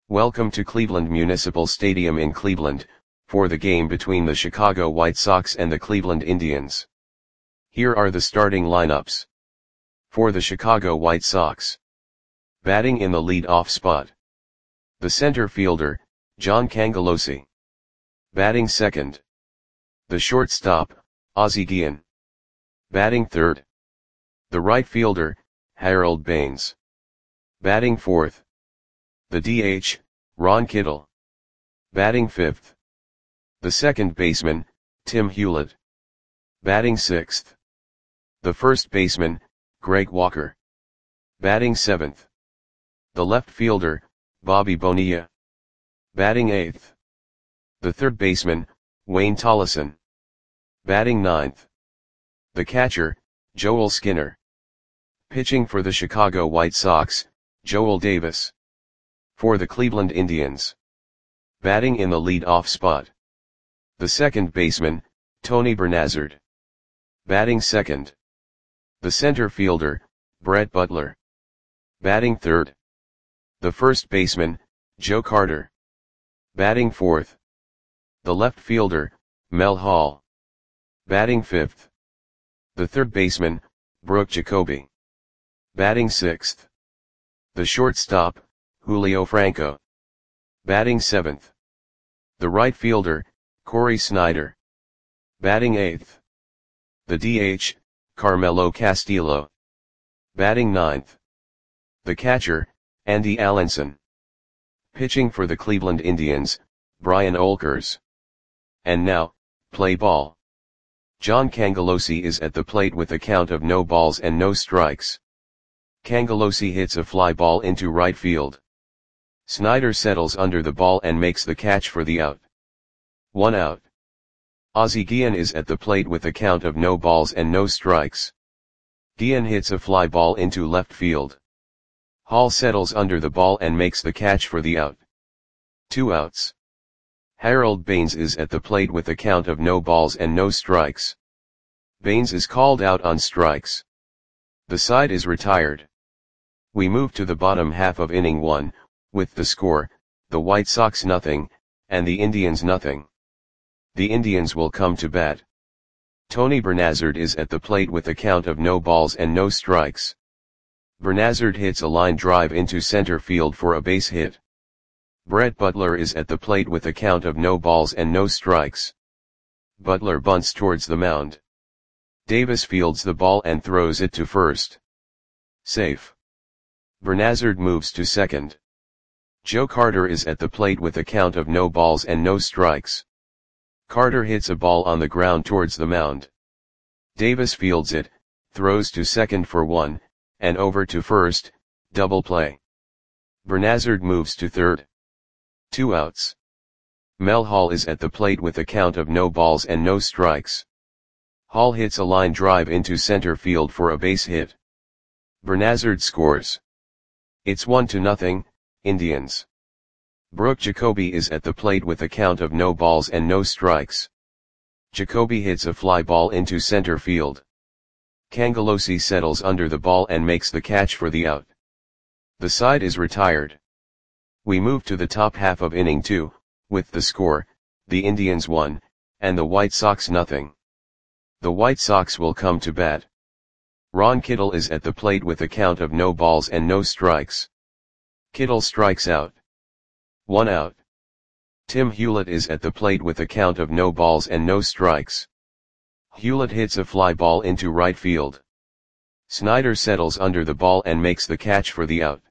Welcome to Cleveland Municipal Stadium in Cleveland, for the game between the Chicago White Sox and the Cleveland Indians. Here are the starting lineups. For the Chicago White Sox. Batting in the lead-off spot. The center fielder, John Cangelosi. Batting second. The shortstop, Ozzie Guillen. Batting third. The right fielder, Harold Baines. Batting fourth. The DH, Ron Kittle. Batting fifth. The second baseman, Tim Hewlett. Batting sixth. The first baseman, Greg Walker. Batting seventh. The left fielder, Bobby Bonilla. Batting eighth. The third baseman, Wayne Tolleson. Batting ninth. The catcher, Joel Skinner. Pitching for the Chicago White Sox, Joel Davis. For the Cleveland Indians. Batting in the lead-off spot. The second baseman, Tony Bernazard. Batting second. The center fielder, Brett Butler. Batting third. The first baseman, Joe Carter. Batting fourth. The left fielder, Mel Hall. Batting fifth. The third baseman, Brooke Jacoby. Batting sixth. The shortstop, Julio Franco. Batting seventh. The right fielder, Corey Snyder. Batting eighth. The DH, Carmelo Castillo. Batting ninth. The catcher, Andy Allenson. Pitching for the Cleveland Indians, Brian Olkers. And now, play ball. John Cangelosi is at the plate with a count of no balls and no strikes. Cangelosi hits a fly ball into right field. Snyder settles under the ball and makes the catch for the out. 1 out. Ozzie Guillen is at the plate with a count of no balls and no strikes. Guillen hits a fly ball into left field. Hall settles under the ball and makes the catch for the out. 2 outs. Harold Baines is at the plate with a count of no balls and no strikes. Baines is called out on strikes. The side is retired. We move to the bottom half of inning 1, with the score, the White Sox nothing, and the Indians nothing. The Indians will come to bat. Tony Bernazard is at the plate with a count of no balls and no strikes. Bernazard hits a line drive into center field for a base hit. Brett Butler is at the plate with a count of no balls and no strikes. Butler bunts towards the mound. Davis fields the ball and throws it to first. Safe. Bernazard moves to second. Joe Carter is at the plate with a count of no balls and no strikes. Carter hits a ball on the ground towards the mound. Davis fields it, throws to second for 1, and over to first, double play. Bernazard moves to third. 2 outs. Mel Hall is at the plate with a count of no balls and no strikes. Hall hits a line drive into center field for a base hit. Bernazard scores. It's 1-0, Indians. Brooke Jacoby is at the plate with a count of no balls and no strikes. Jacoby hits a fly ball into center field. Cangelosi settles under the ball and makes the catch for the out. The side is retired. We move to the top half of inning 2, with the score, the Indians 1, and the White Sox nothing. The White Sox will come to bat. Ron Kittle is at the plate with a count of no balls and no strikes. Kittle strikes out. 1 out. Tim Hewlett is at the plate with a count of no balls and no strikes. Hewlett hits a fly ball into right field. Snyder settles under the ball and makes the catch for the out.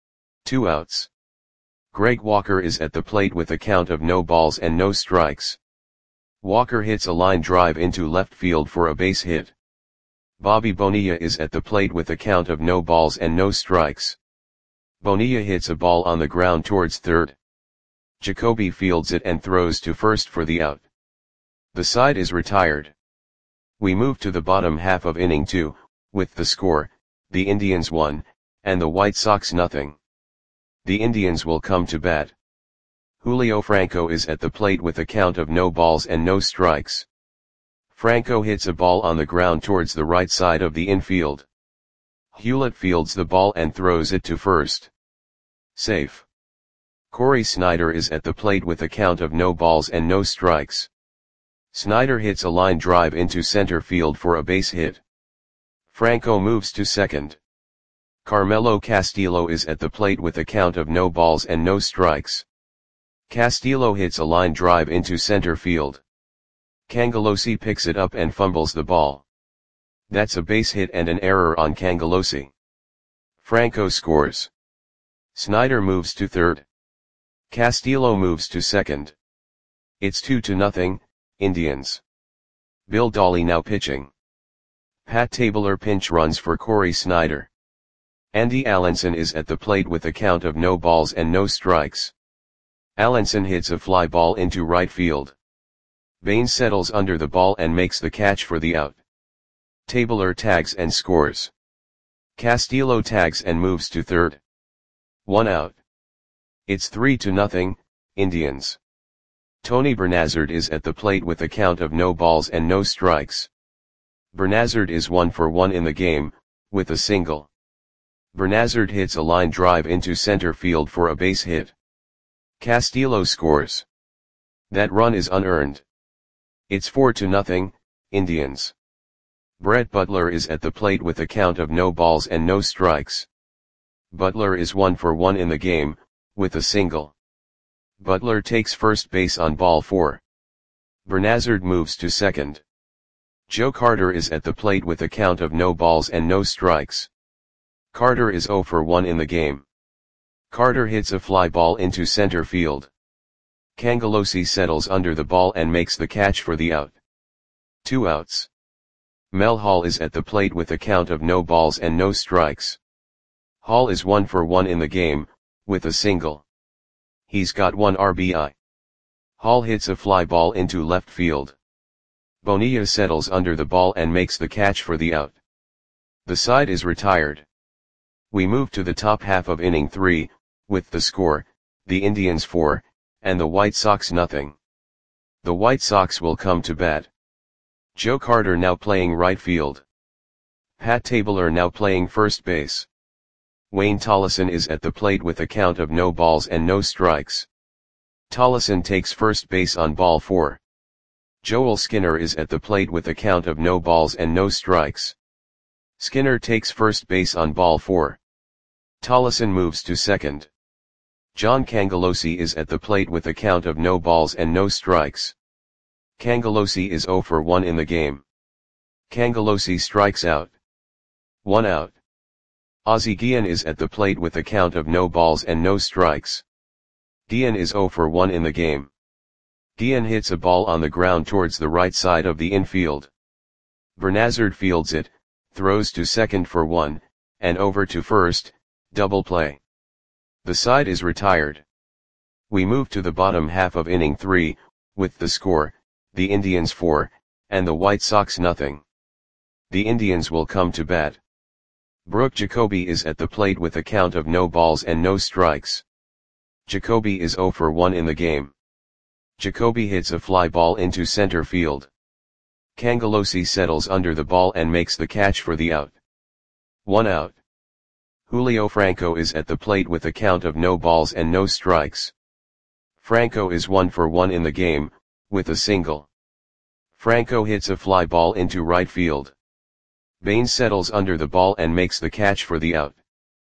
2 outs. Greg Walker is at the plate with a count of no balls and no strikes. Walker hits a line drive into left field for a base hit. Bobby Bonilla is at the plate with a count of no balls and no strikes. Bonilla hits a ball on the ground towards third. Jacoby fields it and throws to first for the out. The side is retired. We move to the bottom half of inning 2, with the score, the Indians 1, and the White Sox nothing. The Indians will come to bat. Julio Franco is at the plate with a count of no balls and no strikes. Franco hits a ball on the ground towards the right side of the infield. Hewlett fields the ball and throws it to first. Safe. Corey Snyder is at the plate with a count of no balls and no strikes. Snyder hits a line drive into center field for a base hit. Franco moves to second. Carmelo Castillo is at the plate with a count of no balls and no strikes. Castillo hits a line drive into center field. Cangelosi picks it up and fumbles the ball. That's a base hit and an error on Cangelosi. Franco scores. Snyder moves to third. Castillo moves to second. It's 2-0, Indians. Bill Dawley now pitching. Pat Tabler pinch runs for Corey Snyder. Andy Allenson is at the plate with a count of no balls and no strikes. Allenson hits a fly ball into right field. Baines settles under the ball and makes the catch for the out. Tabler tags and scores. Castillo tags and moves to third. 1 out. It's 3-0, Indians. Tony Bernazard is at the plate with a count of no balls and no strikes. Bernazard is 1 for 1 in the game, with a single. Bernazard hits a line drive into center field for a base hit. Castillo scores. That run is unearned. It's 4-0, Indians. Brett Butler is at the plate with a count of no balls and no strikes. Butler is 1 for 1 in the game, with a single. Butler takes first base on ball 4. Bernazard moves to second. Joe Carter is at the plate with a count of no balls and no strikes. Carter is 0 for 1 in the game. Carter hits a fly ball into center field. Cangelosi settles under the ball and makes the catch for the out. 2 outs. Mel Hall is at the plate with a count of no balls and no strikes. Hall is 1 for 1 in the game, with a single. He's got 1 RBI. Hall hits a fly ball into left field. Bonilla settles under the ball and makes the catch for the out. The side is retired. We move to the top half of inning 3, with the score, the Indians 4, and the White Sox nothing. The White Sox will come to bat. Joe Carter now playing right field. Pat Tabler now playing first base. Wayne Tollison is at the plate with a count of no balls and no strikes. Tollison takes first base on ball 4. Joel Skinner is at the plate with a count of no balls and no strikes. Skinner takes first base on ball 4. Tollison moves to second. John Cangelosi is at the plate with a count of no balls and no strikes. Cangelosi is 0 for 1 in the game. Cangelosi strikes out. 1 out. Ozzie Guillen is at the plate with a count of no balls and no strikes. Guillen is 0 for 1 in the game. Guillen hits a ball on the ground towards the right side of the infield. Bernazard fields it, throws to second for 1, and over to first, double play. The side is retired. We move to the bottom half of inning 3, with the score, the Indians 4, and the White Sox nothing. The Indians will come to bat. Brooke Jacoby is at the plate with a count of no balls and no strikes. Jacoby is 0 for 1 in the game. Jacoby hits a fly ball into center field. Cangelosi settles under the ball and makes the catch for the out. 1 out. Julio Franco is at the plate with a count of no balls and no strikes. Franco is 1 for 1 in the game, with a single. Franco hits a fly ball into right field. Baines settles under the ball and makes the catch for the out.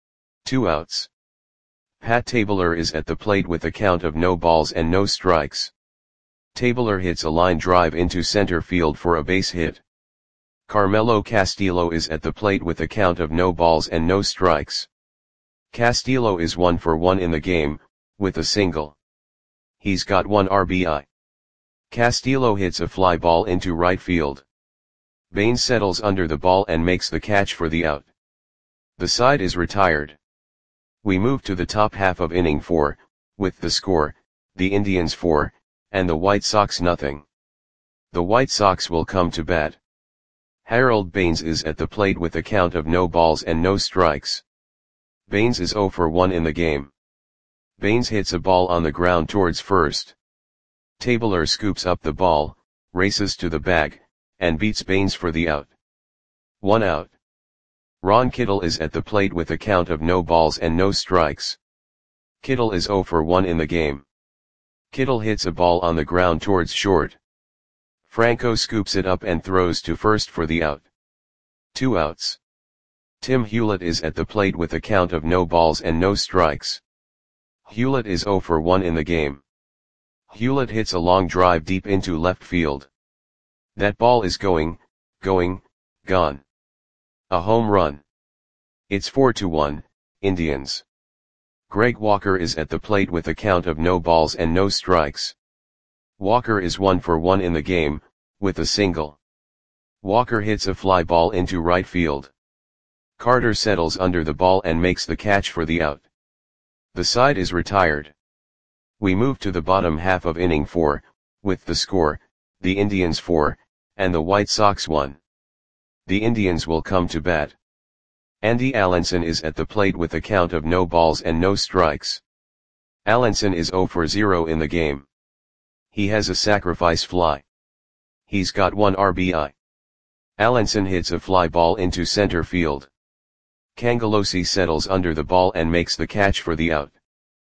2 outs. Pat Tabler is at the plate with a count of no balls and no strikes. Tabler hits a line drive into center field for a base hit. Carmelo Castillo is at the plate with a count of no balls and no strikes. Castillo is 1 for 1 in the game, with a single. He's got 1 RBI. Castillo hits a fly ball into right field. Baines settles under the ball and makes the catch for the out. The side is retired. We move to the top half of inning 4, with the score, the Indians 4, and the White Sox nothing. The White Sox will come to bat. Harold Baines is at the plate with a count of no balls and no strikes. Baines is 0 for 1 in the game. Baines hits a ball on the ground towards first. Tabler scoops up the ball, races to the bag, and beats Baines for the out. 1 out. Ron Kittle is at the plate with a count of no balls and no strikes. Kittle is 0 for 1 in the game. Kittle hits a ball on the ground towards short. Franco scoops it up and throws to first for the out. 2 outs. Tim Hewlett is at the plate with a count of no balls and no strikes. Hewlett is 0 for 1 in the game. Hewlett hits a long drive deep into left field. That ball is going, gone. A home run. It's 4-1, Indians. Greg Walker is at the plate with a count of no balls and no strikes. Walker is 1 for 1 in the game, with a single. Walker hits a fly ball into right field. Carter settles under the ball and makes the catch for the out. The side is retired. We move to the bottom half of inning 4, with the score, the Indians 4, and the White Sox 1. The Indians will come to bat. Andy Allenson is at the plate with a count of no balls and no strikes. Allenson is 0 for 0 in the game. He has a sacrifice fly. He's got 1 RBI. Allenson hits a fly ball into center field. Cangelosi settles under the ball and makes the catch for the out.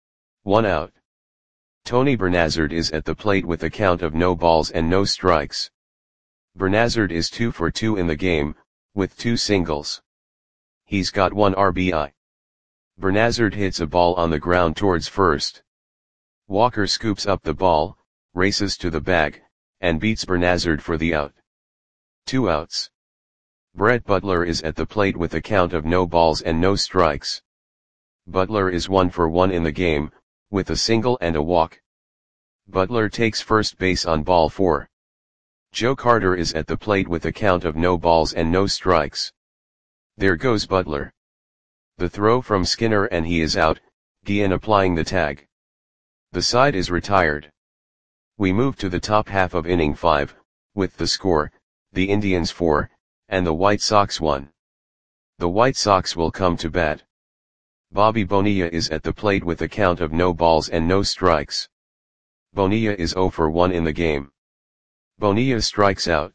1 out. Tony Bernazard is at the plate with a count of no balls and no strikes. Bernazard is 2 for 2 in the game, with 2 singles. He's got 1 RBI. Bernazard hits a ball on the ground towards first. Walker scoops up the ball, races to the bag, and beats Bernazard for the out. 2 outs. Brett Butler is at the plate with a count of no balls and no strikes. Butler is 1 for 1 in the game, with a single and a walk. Butler takes first base on ball 4. Joe Carter is at the plate with a count of no balls and no strikes. There goes Butler. The throw from Skinner and he is out, Guillen applying the tag. The side is retired. We move to the top half of inning 5, with the score, the Indians 4, and the White Sox 1. The White Sox will come to bat. Bobby Bonilla is at the plate with a count of no balls and no strikes. Bonilla is 0 for 1 in the game. Bonilla strikes out.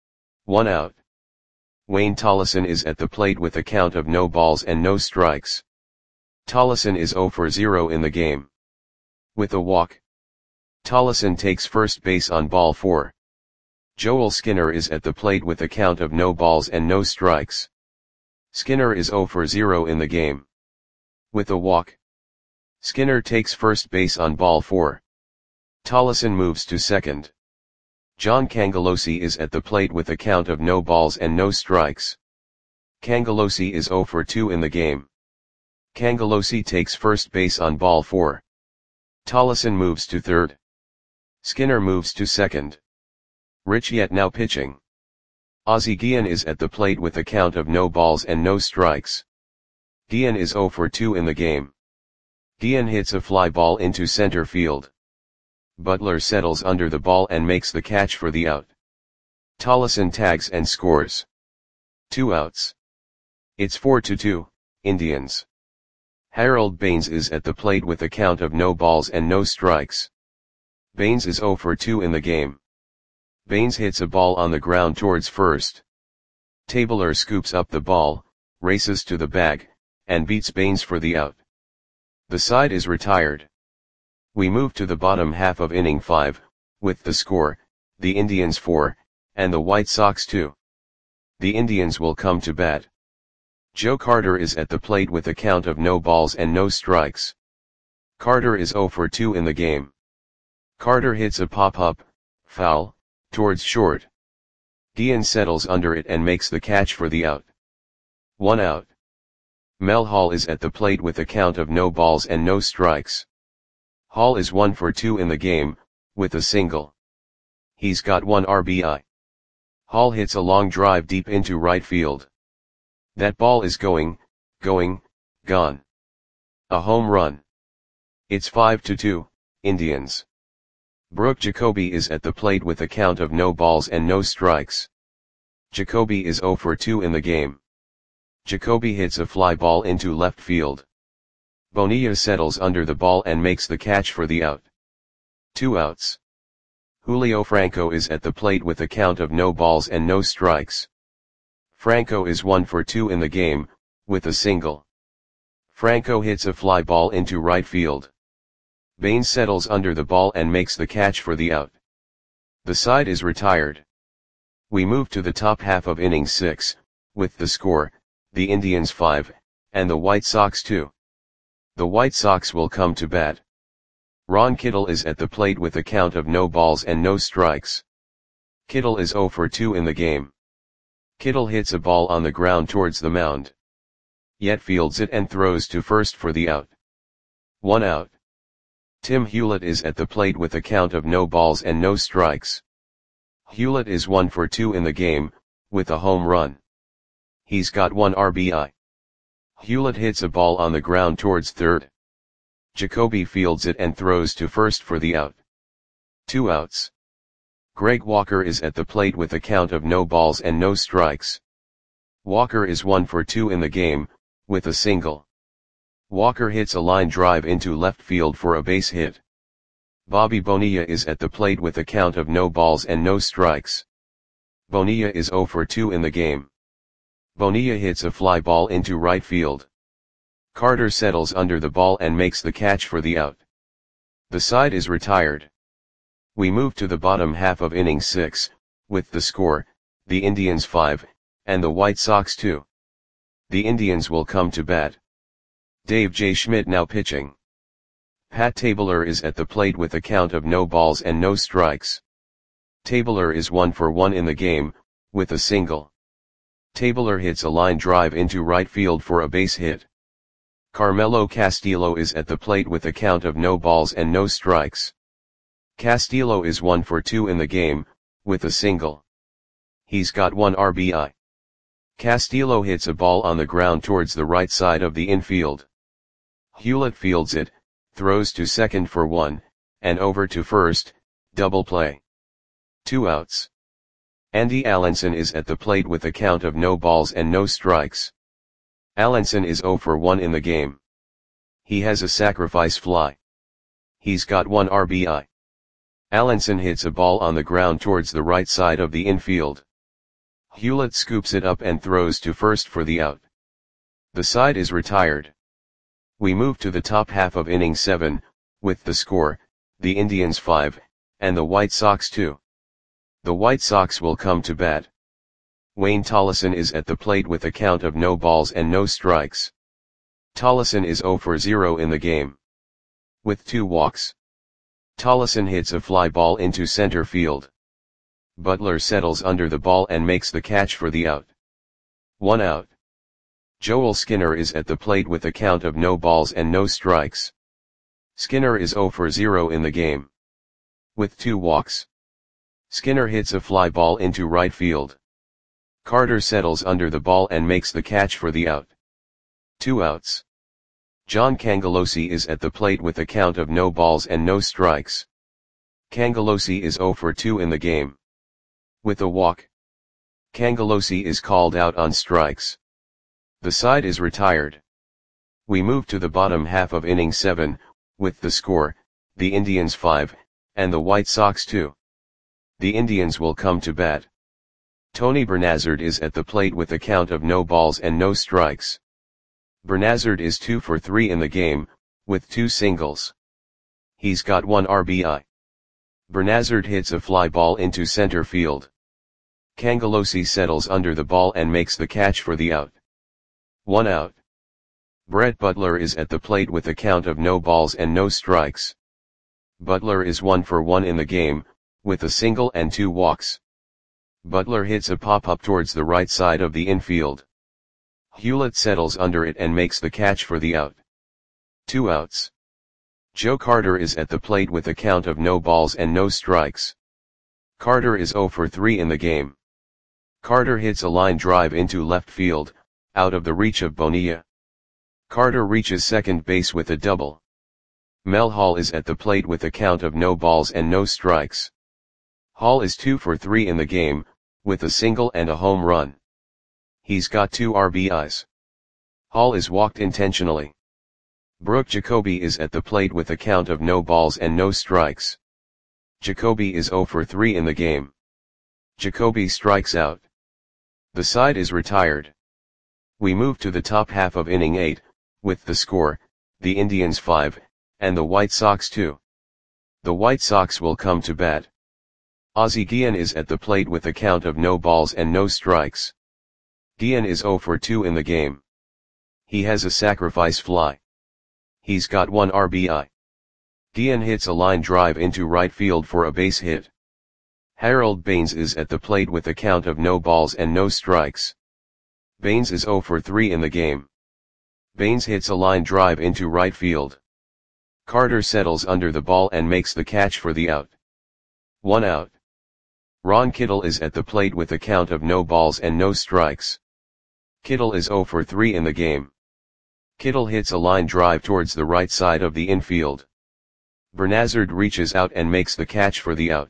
1 out. Wayne Tollison is at the plate with a count of no balls and no strikes. Tollison is 0 for 0 in the game. With a walk. Tollison takes first base on ball 4. Joel Skinner is at the plate with a count of no balls and no strikes. Skinner is 0 for 0 in the game. With a walk. Skinner takes first base on ball 4. Tollison moves to second. John Cangelosi is at the plate with a count of no balls and no strikes. Cangelosi is 0 for 2 in the game. Cangelosi takes first base on ball 4. Tollison moves to third. Skinner moves to second. Rich Yet now pitching. Ozzie Guillen is at the plate with a count of no balls and no strikes. Guillen is 0 for 2 in the game. Guillen hits a fly ball into center field. Butler settles under the ball and makes the catch for the out. Tollison tags and scores. 2 outs. It's 4-2, Indians. Harold Baines is at the plate with a count of no balls and no strikes. Baines is 0 for 2 in the game. Baines hits a ball on the ground towards first. Tabler scoops up the ball, races to the bag, and beats Baines for the out. The side is retired. We move to the bottom half of inning 5, with the score, the Indians 4, and the White Sox 2. The Indians will come to bat. Joe Carter is at the plate with a count of no balls and no strikes. Carter is 0 for 2 in the game. Carter hits a pop-up, foul, towards short. Guillen settles under it and makes the catch for the out. 1 out. Mel Hall is at the plate with a count of no balls and no strikes. Hall is 1 for 2 in the game, with a single. He's got 1 RBI. Hall hits a long drive deep into right field. That ball is going, gone. A home run. It's 5-2, Indians. Brooke Jacoby is at the plate with a count of no balls and no strikes. Jacoby is 0 for 2 in the game. Jacoby hits a fly ball into left field. Bonilla settles under the ball and makes the catch for the out. 2 outs. Julio Franco is at the plate with a count of no balls and no strikes. Franco is 1 for 2 in the game, with a single. Franco hits a fly ball into right field. Baines settles under the ball and makes the catch for the out. The side is retired. We move to the top half of inning 6, with the score, the Indians 5, and the White Sox 2. The White Sox will come to bat. Ron Kittle is at the plate with a count of no balls and no strikes. Kittle is 0 for 2 in the game. Kittle hits a ball on the ground towards the mound. Yet fields it and throws to first for the out. 1 out. Tim Hewlett is at the plate with a count of no balls and no strikes. Hewlett is 1 for 2 in the game, with a home run. He's got 1 RBI. Hewlett hits a ball on the ground towards third. Jacoby fields it and throws to first for the out. 2 outs. Greg Walker is at the plate with a count of no balls and no strikes. Walker is 1 for 2 in the game, with a single. Walker hits a line drive into left field for a base hit. Bobby Bonilla is at the plate with a count of no balls and no strikes. Bonilla is 0 for 2 in the game. Bonilla hits a fly ball into right field. Carter settles under the ball and makes the catch for the out. The side is retired. We move to the bottom half of inning 6, with the score, the Indians 5, and the White Sox 2. The Indians will come to bat. Dave J. Schmidt now pitching. Pat Tabler is at the plate with a count of no balls and no strikes. Tabler is 1 for 1 in the game, with a single. Tabler hits a line drive into right field for a base hit. Carmelo Castillo is at the plate with a count of no balls and no strikes. Castillo is 1 for 2 in the game, with a single. He's got 1 RBI. Castillo hits a ball on the ground towards the right side of the infield. Hewlett fields it, throws to second for 1, and over to first, double play. 2 outs. Andy Allenson is at the plate with a count of no balls and no strikes. Allenson is 0 for 1 in the game. He has a sacrifice fly. He's got 1 RBI. Allenson hits a ball on the ground towards the right side of the infield. Hewlett scoops it up and throws to first for the out. The side is retired. We move to the top half of inning 7, with the score, the Indians 5, and the White Sox 2. The White Sox will come to bat. Wayne Tollison is at the plate with a count of no balls and no strikes. Tollison is 0 for 0 in the game. With 2 walks. Tollison hits a fly ball into center field. Butler settles under the ball and makes the catch for the out. 1 out. Joel Skinner is at the plate with a count of no balls and no strikes. Skinner is 0 for 0 in the game. With 2 walks. Skinner hits a fly ball into right field. Carter settles under the ball and makes the catch for the out. 2 outs. John Cangelosi is at the plate with a count of no balls and no strikes. Cangelosi is 0 for 2 in the game. With a walk. Cangelosi is called out on strikes. The side is retired. We move to the bottom half of inning 7, with the score, the Indians 5, and the White Sox 2. The Indians will come to bat. Tony Bernazard is at the plate with a count of no balls and no strikes. Bernazard is 2 for 3 in the game, with 2 singles. He's got 1 RBI. Bernazard hits a fly ball into center field. Cangelosi settles under the ball and makes the catch for the out. 1 out. Brett Butler is at the plate with a count of no balls and no strikes. Butler is 1 for 1 in the game, with a single and 2 walks. Butler hits a pop-up towards the right side of the infield. Hewlett settles under it and makes the catch for the out. 2 outs. Joe Carter is at the plate with a count of no balls and no strikes. Carter is 0 for 3 in the game. Carter hits a line drive into left field, out of the reach of Bonilla. Carter reaches second base with a double. Mel Hall is at the plate with a count of no balls and no strikes. Hall is 2 for 3 in the game, with a single and a home run. He's got 2 RBIs. Hall is walked intentionally. Brooke Jacoby is at the plate with a count of no balls and no strikes. Jacoby is 0 for 3 in the game. Jacoby strikes out. The side is retired. We move to the top half of inning 8, with the score, the Indians 5, and the White Sox 2. The White Sox will come to bat. Ozzie Guillen is at the plate with a count of no balls and no strikes. Guillen is 0 for 2 in the game. He has a sacrifice fly. He's got 1 RBI. Guillen hits a line drive into right field for a base hit. Harold Baines is at the plate with a count of no balls and no strikes. Baines is 0 for 3 in the game. Baines hits a line drive into right field. Carter settles under the ball and makes the catch for the out. 1 out. Ron Kittle is at the plate with a count of no balls and no strikes. Kittle is 0 for 3 in the game. Kittle hits a line drive towards the right side of the infield. Bernazard reaches out and makes the catch for the out.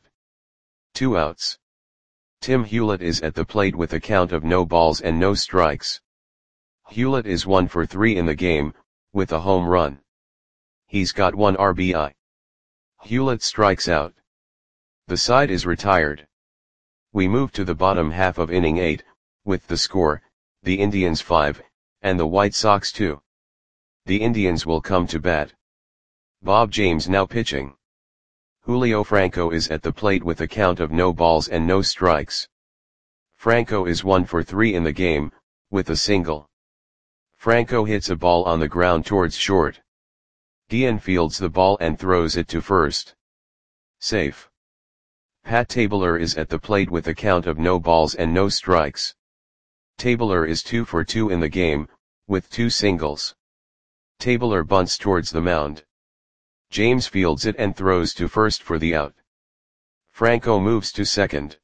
2 outs. Tim Hewlett is at the plate with a count of no balls and no strikes. Hewlett is 1 for 3 in the game, with a home run. He's got 1 RBI. Hewlett strikes out. The side is retired. We move to the bottom half of inning 8, with the score, the Indians 5, and the White Sox 2. The Indians will come to bat. Bob James now pitching. Julio Franco is at the plate with a count of no balls and no strikes. Franco is 1 for 3 in the game, with a single. Franco hits a ball on the ground towards short. Guillen fields the ball and throws it to first. Safe. Pat Tabler is at the plate with a count of no balls and no strikes. Tabler is 2 for 2 in the game, with 2 singles. Tabler bunts towards the mound. James fields it and throws to first for the out. Franco moves to second.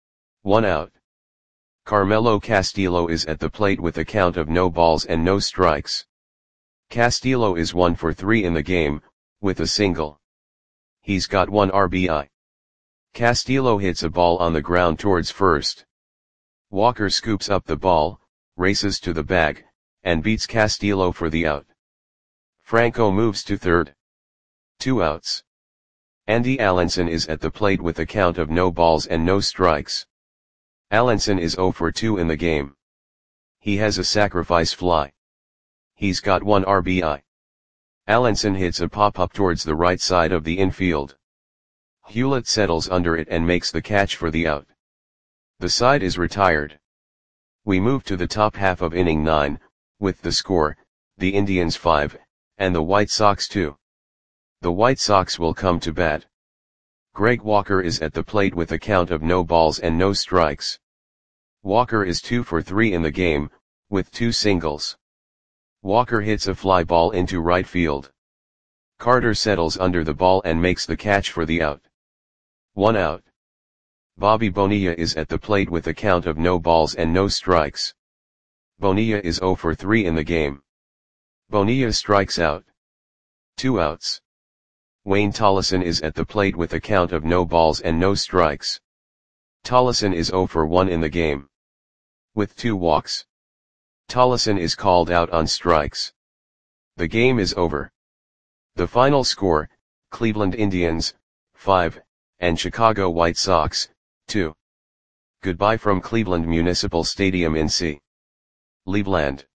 1 out. Carmelo Castillo is at the plate with a count of no balls and no strikes. Castillo is 1 for 3 in the game, with a single. He's got 1 RBI. Castillo hits a ball on the ground towards first. Walker scoops up the ball, races to the bag, and beats Castillo for the out. Franco moves to third. 2 outs. Andy Allenson is at the plate with a count of no balls and no strikes. Allenson is 0 for 2 in the game. He has a sacrifice fly. He's got 1 RBI. Allenson hits a pop-up towards the right side of the infield. Hewlett settles under it and makes the catch for the out. The side is retired. We move to the top half of inning 9, with the score, the Indians 5, and the White Sox 2. The White Sox will come to bat. Greg Walker is at the plate with a count of no balls and no strikes. Walker is 2 for 3 in the game, with 2 singles. Walker hits a fly ball into right field. Carter settles under the ball and makes the catch for the out. 1 out. Bobby Bonilla is at the plate with a count of no balls and no strikes. Bonilla is 0 for 3 in the game. Bonilla strikes out. 2 outs. Wayne Tollison is at the plate with a count of no balls and no strikes. Tollison is 0 for 1 in the game. With 2 walks. Tollison is called out on strikes. The game is over. The final score, Cleveland Indians, 5, and Chicago White Sox, 2. Goodbye from Cleveland Municipal Stadium in C. Cleveland.